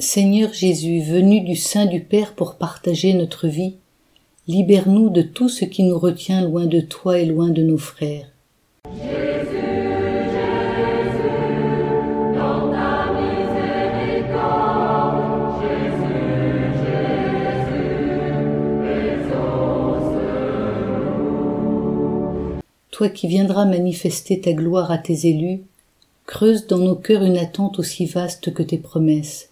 Seigneur Jésus, venu du sein du Père pour partager notre vie, libère-nous de tout ce qui nous retient loin de toi et loin de nos frères. Toi qui viendras manifester ta gloire à tes élus, creuse dans nos cœurs une attente aussi vaste que tes promesses.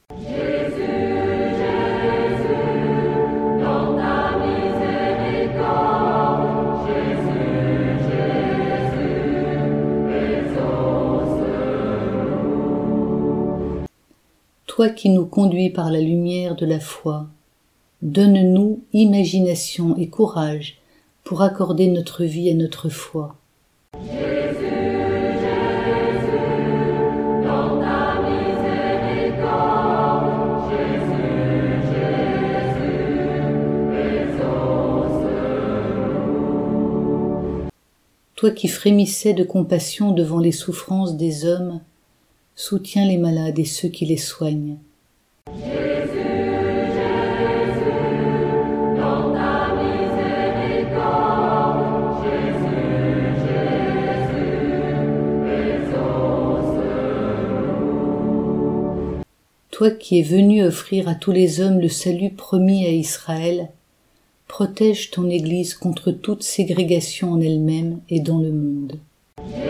Toi qui nous conduis par la lumière de la foi, donne-nous imagination et courage pour accorder notre vie à notre foi. Toi qui frémissais de compassion devant les souffrances des hommes, soutiens les malades et ceux qui les soignent. Toi qui es venu offrir à tous les hommes le salut promis à Israël, protège ton Église contre toute ségrégation en elle-même et dans le monde.